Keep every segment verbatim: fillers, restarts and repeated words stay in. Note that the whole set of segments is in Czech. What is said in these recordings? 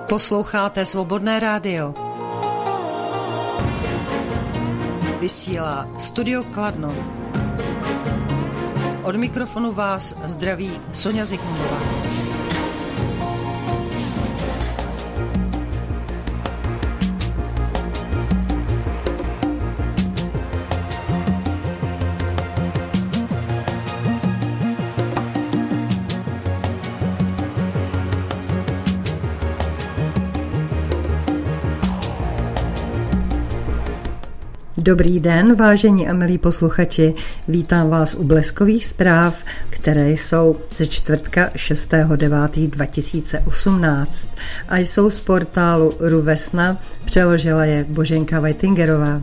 Posloucháte Svobodné rádio. Vysílá Studio Kladno. Od mikrofonu vás zdraví Sonja Zikmundová. Dobrý den, vážení a milí posluchači, vítám vás u bleskových zpráv, které jsou ze čtvrtka šestého devátého dva tisíce osmnáct a jsou z portálu RuVesna, přeložila je Boženka Vajtingerová.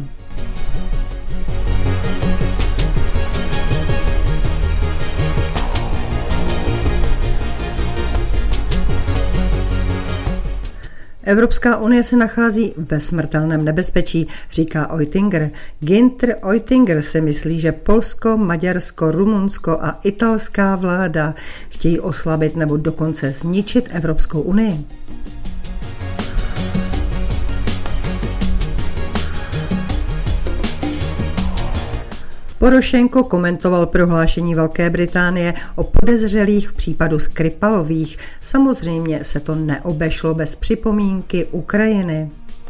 Evropská unie se nachází ve smrtelném nebezpečí, říká Oettinger. Günther Oettinger si myslí, že Polsko, Maďarsko, Rumunsko a italská vláda chtějí oslabit nebo dokonce zničit Evropskou unii. Porošenko komentoval prohlášení Velké Británie o podezřelých v případu Skripalových. Samozřejmě se to neobešlo bez připomínky Ukrajiny.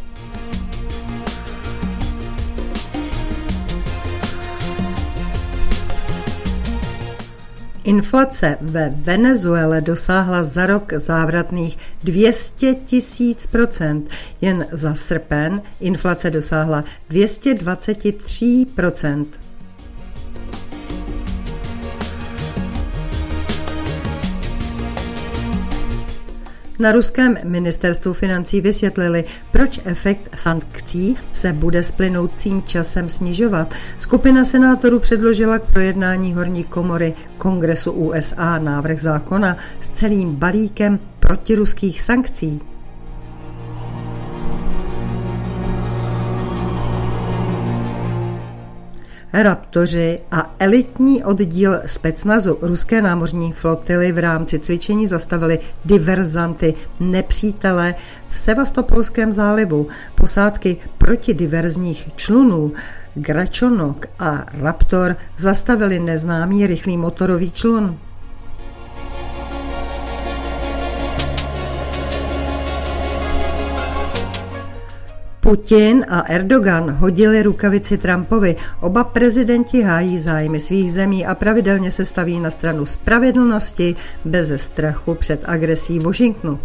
Inflace ve Venezuele dosáhla za rok závratných dvě stě tisíc procent. Jen za srpen inflace dosáhla dvě stě dvacet tři procent. Na ruském ministerstvu financí vysvětlili, proč efekt sankcí se bude s plynoucím časem snižovat. Skupina senátorů předložila k projednání horní komory Kongresu U S A návrh zákona s celým balíkem protiruských sankcí. Raptoři a elitní oddíl specnazu ruské námořní flotily v rámci cvičení zastavili diverzanty nepřítele v Sevastopolském zálivu. Posádky protidiverzních člunů Gračonok a Raptor zastavili neznámý rychlý motorový člun. Putin a Erdogan hodili rukavici Trumpovi. Oba prezidenti hájí zájmy svých zemí a pravidelně se staví na stranu spravedlnosti beze strachu před agresí Washingtonu.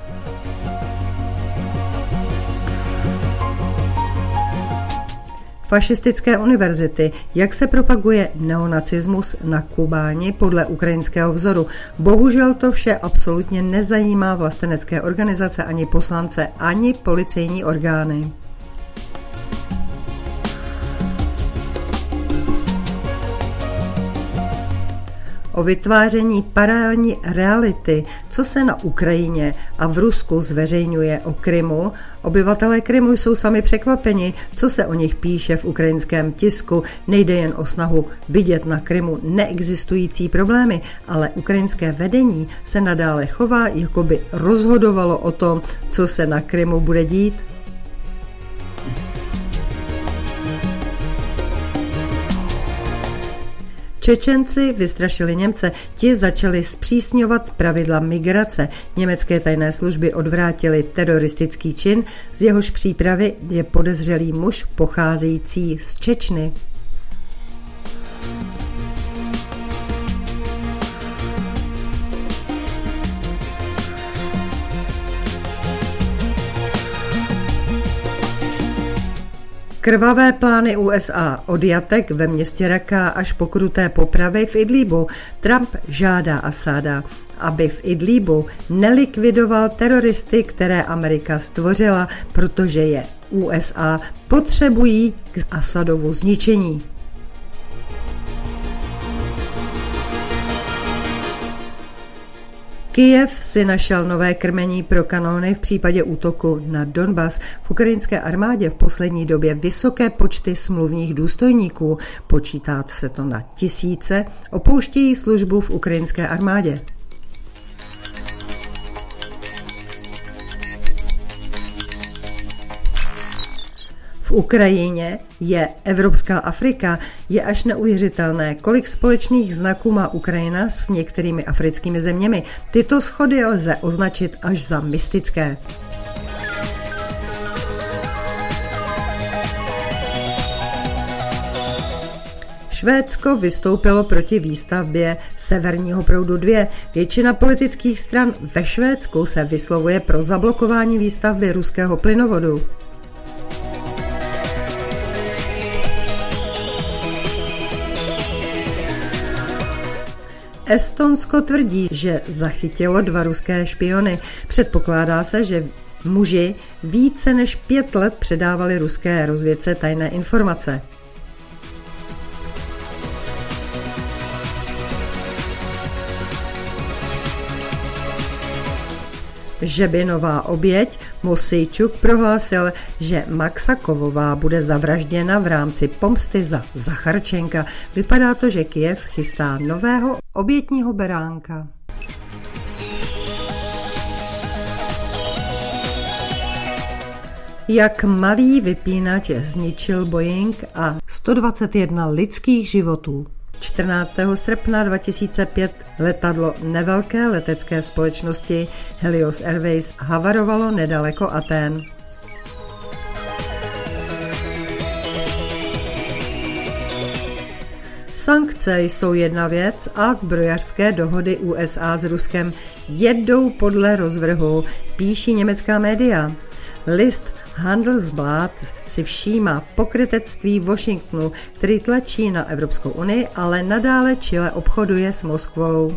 Fašistické univerzity. Jak se propaguje neonacismus na Kubáni podle ukrajinského vzoru? Bohužel to vše absolutně nezajímá vlastenecké organizace, ani poslance, ani policejní orgány. O vytváření paralelní reality, co se na Ukrajině a v Rusku zveřejňuje o Krymu. Obyvatelé Krymu jsou sami překvapeni, co se o nich píše v ukrajinském tisku. Nejde jen o snahu vidět na Krymu neexistující problémy, ale ukrajinské vedení se nadále chová, jako by rozhodovalo o tom, co se na Krymu bude dít. Čečenci vystrašili Němce, ti začali zpřísňovat pravidla migrace. Německé tajné služby odvrátily teroristický čin, z jehož přípravy je podezřelý muž pocházející z Čečny. Krvavé plány U S A, od jatek ve městě Raka až po kruté popravy v Idlíbu. Trump žádá Asáda, aby v Idlíbu nelikvidoval teroristy, které Amerika stvořila, protože je U S A potřebují k Asadovu zničení. Kyjev si našel nové krmení pro kanóny v případě útoku na Donbas. V ukrajinské armádě v poslední době vysoké počty smluvních důstojníků, počítá se to na tisíce, opouštějí službu v ukrajinské armádě. V Ukrajině je Evropská Afrika, je až neuvěřitelné, kolik společných znaků má Ukrajina s některými africkými zeměmi. Tyto shody lze označit až za mystické. Švédsko vystoupilo proti výstavbě Severního proudu dva. Většina politických stran ve Švédsku se vyslovuje pro zablokování výstavby ruského plynovodu. Estonsko tvrdí, že zachytilo dva ruské špiony. Předpokládá se, že muži více než pět let předávali ruské rozvědce tajné informace. Žebinová oběť Mosejčuk prohlásil, že Maxakovová bude zavražděna v rámci pomsty za Zacharčenka. Vypadá to, že Kyjev chystá nového obětního beránka. Jak malý vypínač zničil Boeing a sto dvacet jedna lidských životů. čtrnáctého srpna dva tisíce pět letadlo nevelké letecké společnosti Helios Airways havarovalo nedaleko Athén. Sankce jsou jedna věc a zbrojařské dohody U S A s Ruskem jedou podle rozvrhu, píší německá média. List Handelsblatt si všímá pokrytectví Washingtonu, který tlačí na Evropskou unii, ale nadále čile obchoduje s Moskvou.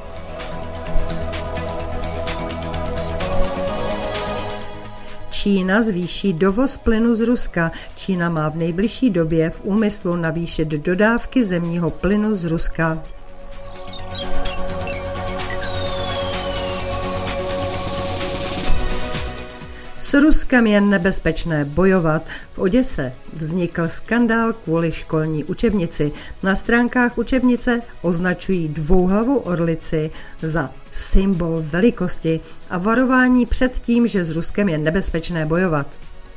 Čína zvýší dovoz plynu z Ruska. Čína má v nejbližší době v úmyslu navýšit dodávky zemního plynu z Ruska. S Ruskem je nebezpečné bojovat. V Oděse vznikl skandál kvůli školní učebnici. Na stránkách učebnice označují dvouhlavou orlici za symbol velikosti a varování před tím, že s Ruskem je nebezpečné bojovat.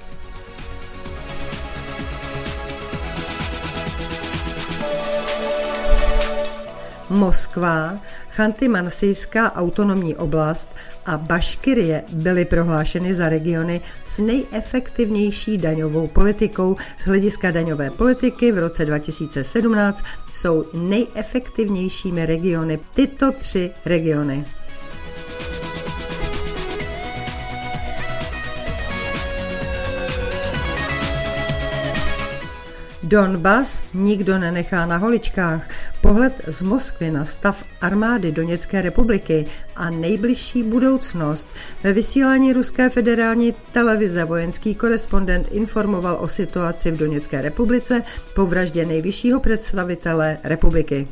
Moskva, Chanty-Mansijská autonomní oblast a Baškyrie byly prohlášeny za regiony s nejefektivnější daňovou politikou. Z hlediska daňové politiky v roce dva tisíce sedmnáct jsou nejefektivnějšími regiony tyto tři regiony. Donbas nikdo nenechá na holičkách. Pohled z Moskvy na stav armády Doněcké republiky a nejbližší budoucnost. Ve vysílání Ruské federální televize vojenský korespondent informoval o situaci v Doněcké republice po vraždě nejvyššího představitele republiky.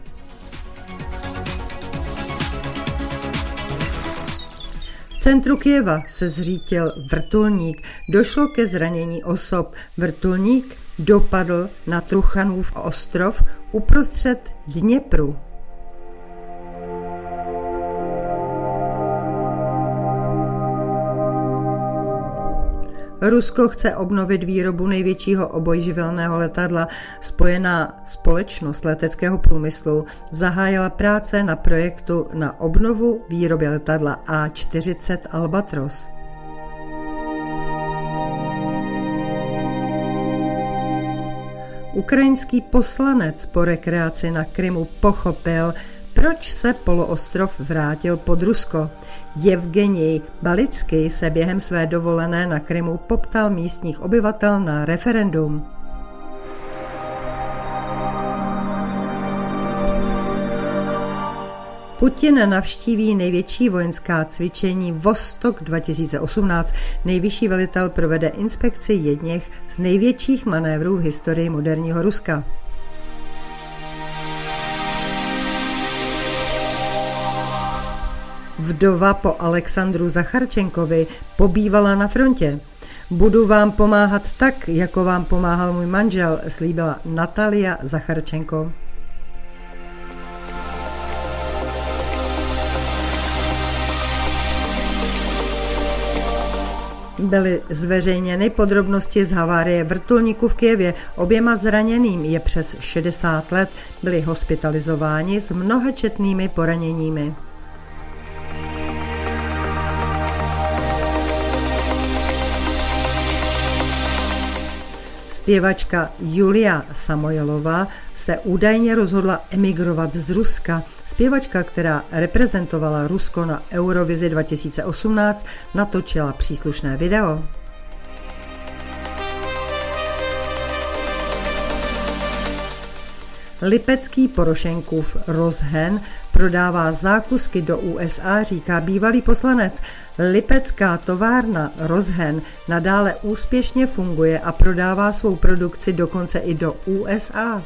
V centru Kyjeva se zřítil vrtulník. Došlo ke zranění osob. Vrtulník dopadl na Truchanův ostrov uprostřed Dněpru. Rusko chce obnovit výrobu největšího obojživelného letadla. Spojená společnost leteckého průmyslu zahájila práce na projektu na obnovu výroby letadla A čtyřicet Albatros. Ukrajinský poslanec po rekreaci na Krymu pochopil, proč se poloostrov vrátil pod Rusko. Jevgenij Balický se během své dovolené na Krymu poptal místních obyvatel na referendum. Putin navštíví největší vojenská cvičení Vostok dva tisíce osmnáct. Nejvyšší velitel provede inspekci jedněch z největších manévrů v historii moderního Ruska. Vdova po Alexandru Zacharčenkovi pobývala na frontě. Budu vám pomáhat tak, jako vám pomáhal můj manžel, slíbila Natalia Zacharčenko. Byly zveřejněny podrobnosti z havárie vrtulníku v Kyjevě. Oběma zraněným je přes šedesát let, byli hospitalizováni s mnohačetnými poraněními. Zpěvačka Julia Samoilová se údajně rozhodla emigrovat z Ruska. Zpěvačka, která reprezentovala Rusko na Eurovizi dva tisíce osmnáct, natočila příslušné video. Lipecký Porošenkův rozhen prodává zákusky do U S A, říká bývalý poslanec. Lipecká továrna Rozhen nadále úspěšně funguje a prodává svou produkci dokonce i do U S A.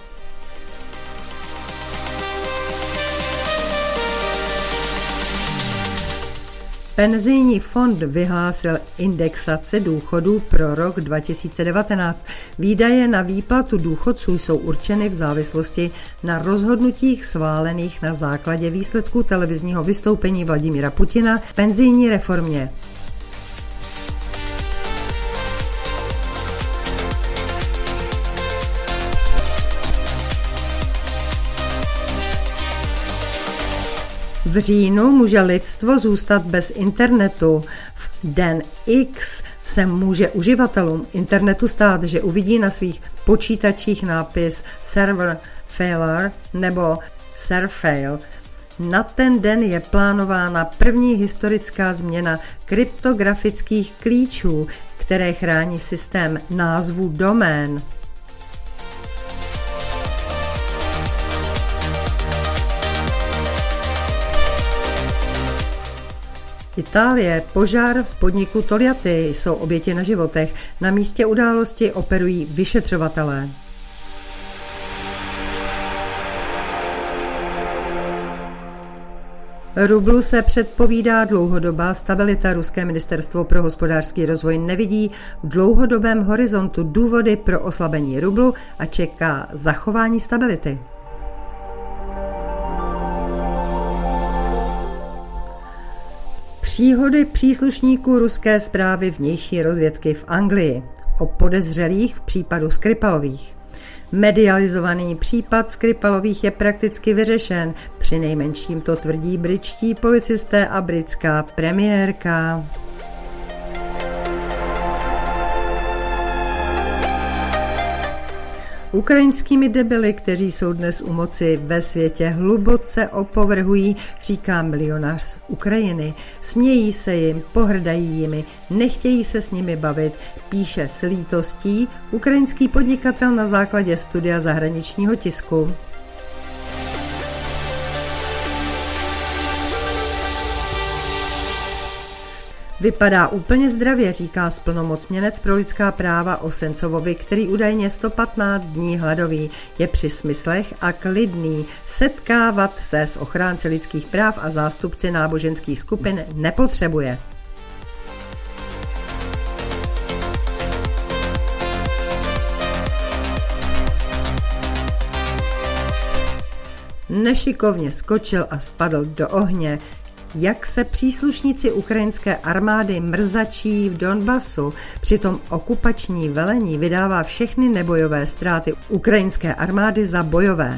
Penzijní fond vyhlásil indexaci důchodů pro rok dva tisíce devatenáct. Výdaje na výplatu důchodců jsou určeny v závislosti na rozhodnutích schválených na základě výsledků televizního vystoupení Vladimíra Putina v penzijní reformě. V říjnu může lidstvo zůstat bez internetu. V den X se může uživatelům internetu stát, že uvidí na svých počítačích nápis server failure nebo server fail. Na ten den je plánována první historická změna kryptografických klíčů, které chrání systém názvů domén. Itálie, požár v podniku Togliatti, jsou oběti na životech. Na místě události operují vyšetřovatelé. Rublu se předpovídá dlouhodobá stabilita. Ruské ministerstvo pro hospodářský rozvoj nevidí v dlouhodobém horizontu důvody pro oslabení rublu a čeká zachování stability. Příhody příslušníků ruské správy vnější rozvědky v Anglii o podezřelých v případu Skripalových. Medializovaný případ Skripalových je prakticky vyřešen, přinejmenším to tvrdí britští policisté a britská premiérka. Ukrajinskými debily, kteří jsou dnes u moci ve světě, hluboce opovrhují, říká milionář z Ukrajiny. Smějí se jim, pohrdají jimi, nechtějí se s nimi bavit, píše s lítostí ukrajinský podnikatel na základě studia zahraničního tisku. Vypadá úplně zdravě, říká splnomocněnec pro lidská práva o Sencovovi, který údajně sto patnáct dní hladový, je při smyslech a klidný. Setkávat se s ochránci lidských práv a zástupci náboženských skupin nepotřebuje. Nešikovně skočil a spadl do ohně. Jak se příslušníci ukrajinské armády mrzačí v Donbasu, přitom okupační velení vydává všechny nebojové ztráty ukrajinské armády za bojové.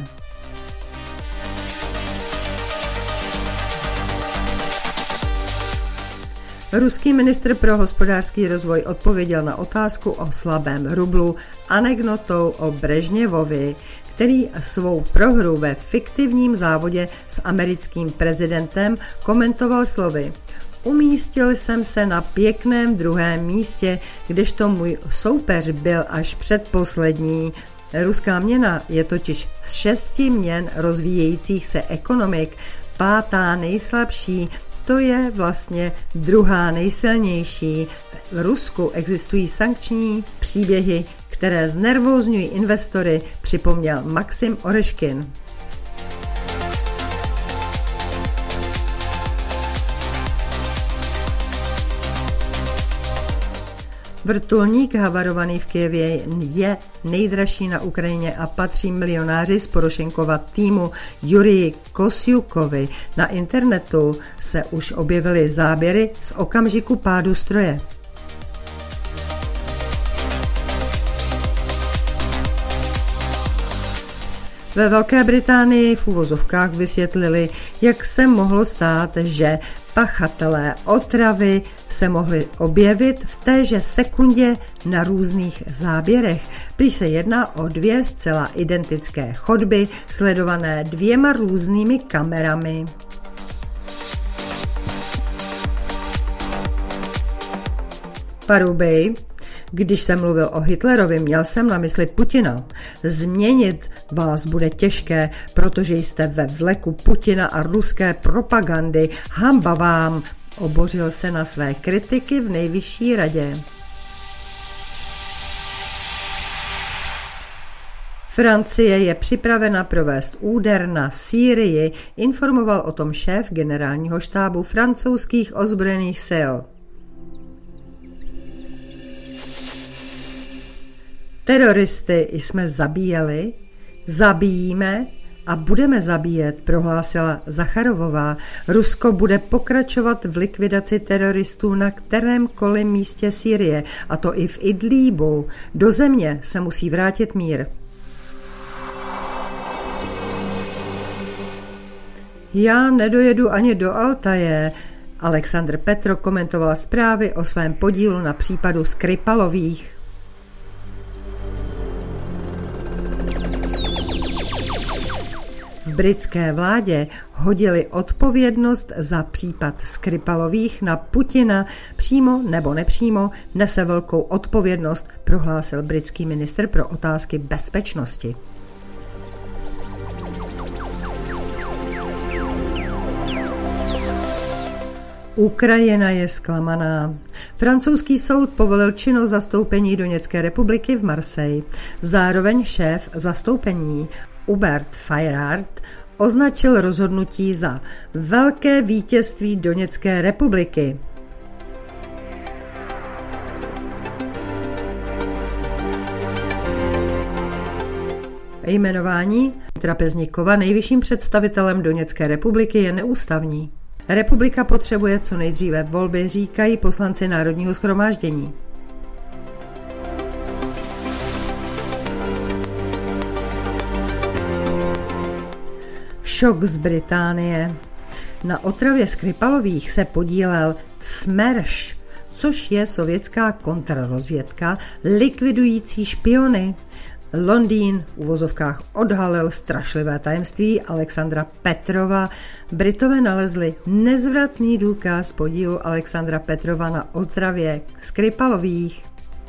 Ruský ministr pro hospodářský rozvoj odpověděl na otázku o slabém rublu anekdotou o Brežněvovi, který svou prohru ve fiktivním závodě s americkým prezidentem komentoval slovy: umístil jsem se na pěkném druhém místě, kdežto můj soupeř byl až předposlední. Ruská měna je totiž z šesti měn rozvíjejících se ekonomik pátá nejslabší, to je vlastně druhá nejsilnější. V Rusku existují sankční příběhy, které znervózňují investory, připomněl Maxim Oreškin. Vrtulník havarovaný v Kyjevě je nejdražší na Ukrajině a patří milionáři z Porošenkova týmu Juriji Kosjukovi. Na internetu se už objevily záběry z okamžiku pádu stroje. Ve Velké Británii v uvozovkách vysvětlili, jak se mohlo stát, že pachatelé otravy se mohli objevit v téže sekundě na různých záběrech. Prý se jedná o dvě zcela identické chodby, sledované dvěma různými kamerami. Parubej. Když jsem mluvil o Hitlerovi, měl jsem na mysli Putina. Změnit vás bude těžké, protože jste ve vleku Putina a ruské propagandy. Hanba vám, obořil se na své kritiky v nejvyšší radě. Francie je připravena provést úder na Sýrii, informoval o tom šéf generálního štábu francouzských ozbrojených sil. Teroristy jsme zabíjeli, zabíjíme a budeme zabíjet, prohlásila Zacharovová. Rusko bude pokračovat v likvidaci teroristů na kterémkoliv místě Sýrie, a to i v Idlíbu. Do země se musí vrátit mír. Já nedojedu ani do Altaje. Alexandr Petro komentoval zprávy o svém podílu na případu Skripalových. V britské vládě hodili odpovědnost za případ Skripalových na Putina. Přímo nebo nepřímo nese velkou odpovědnost, prohlásil britský ministr pro otázky bezpečnosti. Ukrajina je zklamaná. Francouzský soud povolil činnost zastoupení Doněcké republiky v Marseille. Zároveň šéf zastoupení Hubert Fayard označil rozhodnutí za velké vítězství Doněcké republiky. Jmenování Trapeznikova nejvyšším představitelem Doněcké republiky je neústavní. Republika potřebuje co nejdříve volby, říkají poslanci Národního shromáždění. Šok z Británie. Na otravě Skripalových se podílel Smerš, což je sovětská kontrarozvědka likvidující špiony. Londýn v uvozovkách odhalil strašlivé tajemství Alexandra Petrova. Britové nalezli nezvratný důkaz podílu Alexandra Petrova na otravě Skripalových.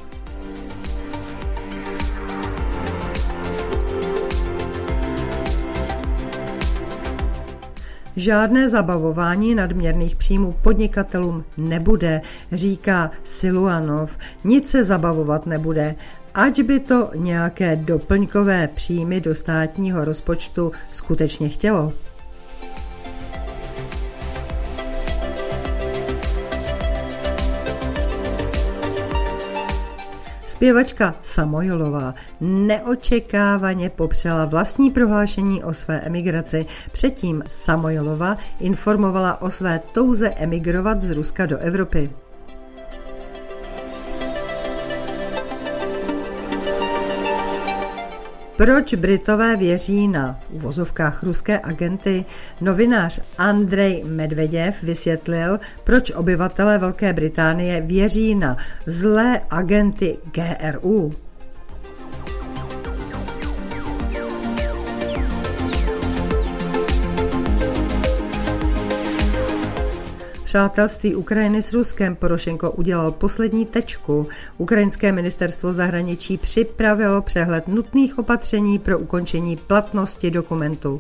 Žádné zabavování nadměrných příjmů podnikatelům nebude, říká Siluanov. Nic se zabavovat nebude, ať by to nějaké doplňkové příjmy do státního rozpočtu skutečně chtělo. Zpěvačka Samoilová neočekávaně popřela vlastní prohlášení o své emigraci. Předtím Samoilova informovala o své touze emigrovat z Ruska do Evropy. Proč Britové věří na v uvozovkách ruské agenty? Novinář Andrej Medveděv vysvětlil, proč obyvatelé Velké Británie věří na zlé agenty G R U. Přátelství Ukrajiny s Ruskem Porošenko udělal poslední tečku. Ukrajinské ministerstvo zahraničí připravilo přehled nutných opatření pro ukončení platnosti dokumentu.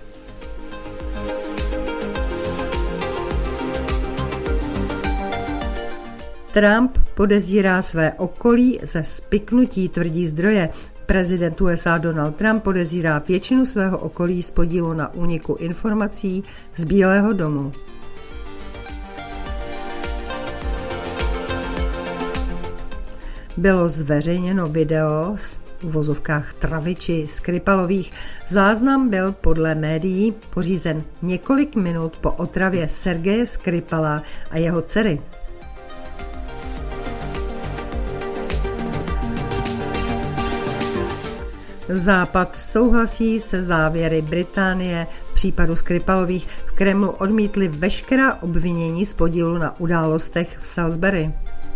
Trump podezírá své okolí ze spiknutí, tvrdí zdroje. Prezident U S A Donald Trump podezírá většinu svého okolí z podílu na úniku informací z Bílého domu. Bylo zveřejněno video z uvozovkách Traviči Skripalových. Záznam byl podle médií pořízen několik minut po otravě Sergeje Skripala a jeho dcery. Západ souhlasí se závěry Británie v případu Skripalových. V Kremlu odmítli veškerá obvinění z podílu na událostech v Salisbury.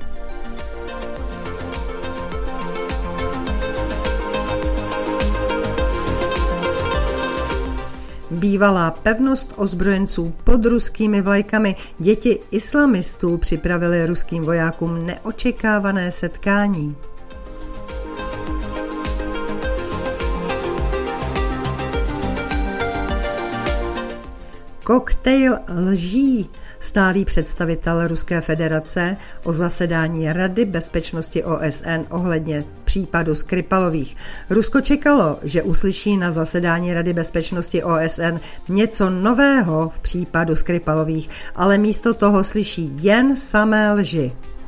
Bývalá pevnost ozbrojenců pod ruskými vlajkami. Děti islamistů připravili ruským vojákům neočekávané setkání. Koktejl lží. Stálý představitel Ruské federace o zasedání Rady bezpečnosti O S N ohledně případu Skripalových. Rusko čekalo, že uslyší na zasedání Rady bezpečnosti O S N něco nového v případu Skripalových, ale místo toho slyší jen samé lži.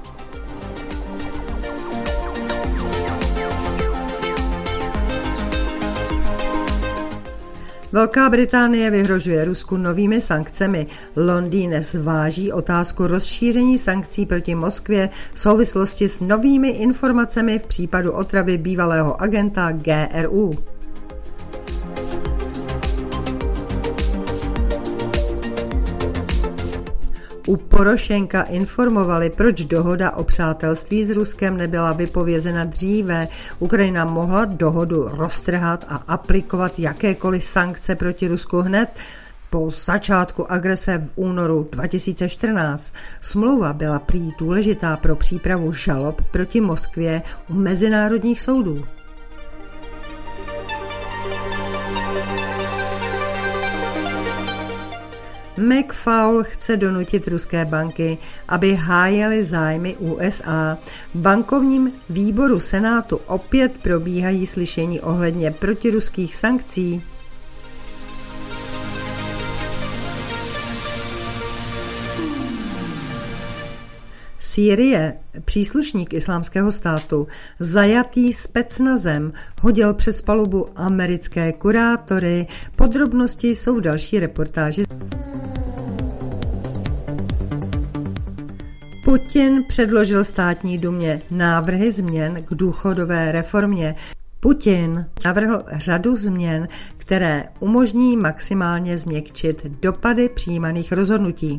Velká Británie vyhrožuje Rusku novými sankcemi. Londýn zváží otázku rozšíření sankcí proti Moskvě v souvislosti s novými informacemi v případu otravy bývalého agenta G R U. U Porošenka informovali, proč dohoda o přátelství s Ruskem nebyla vypovězena dříve. Ukrajina mohla dohodu roztrhat a aplikovat jakékoliv sankce proti Rusku hned po začátku agrese v únoru dva tisíce čtrnáct. Smlouva byla prý důležitá pro přípravu žalob proti Moskvě u mezinárodních soudů. McFaul chce donutit ruské banky, aby hájily zájmy U S A. V bankovním výboru Senátu opět probíhají slyšení ohledně protiruských sankcí. Sýrie, příslušník islámského státu, zajatý specnazem, hodil přes palubu americké kurátory. Podrobnosti jsou v další reportáži. Putin předložil státní dumě návrhy změn k důchodové reformě. Putin navrhl řadu změn, které umožní maximálně změkčit dopady přijímaných rozhodnutí.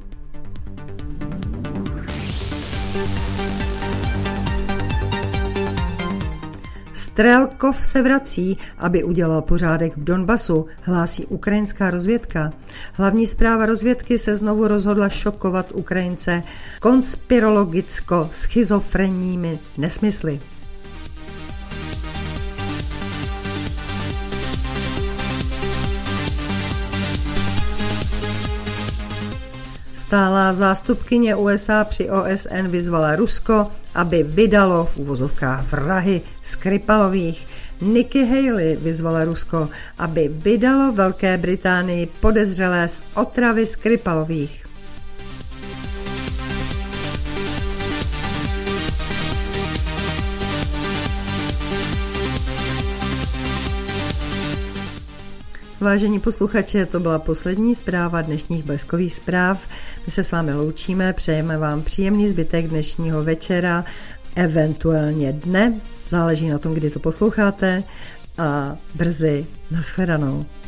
Strelkov se vrací, aby udělal pořádek v Donbasu, hlásí ukrajinská rozvědka. Hlavní zpráva rozvědky se znovu rozhodla šokovat Ukrajince konspirologicko-schizofrenními nesmysly. Stálá zástupkyně U S A při O S N vyzvala Rusko, aby vydalo v uvozovkách vrahy Skripalových. Nikki Haley vyzvala Rusko, aby vydalo Velké Británii podezřelé z otravy Skripalových. Vážení posluchači, to byla poslední zpráva dnešních bleskových zpráv. My se s vámi loučíme, přejeme vám příjemný zbytek dnešního večera, eventuálně dne, záleží na tom, kdy to posloucháte, a brzy nashledanou.